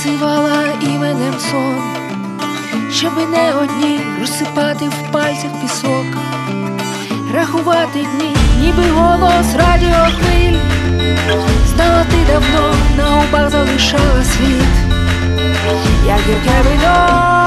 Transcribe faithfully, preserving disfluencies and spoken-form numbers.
називала іменем сон, щоби не одні розсипати в пальцях пісок, рахувати дні, ніби голос радіохвиль. Знала ти давно, на губах залишала світ, як гірке вино.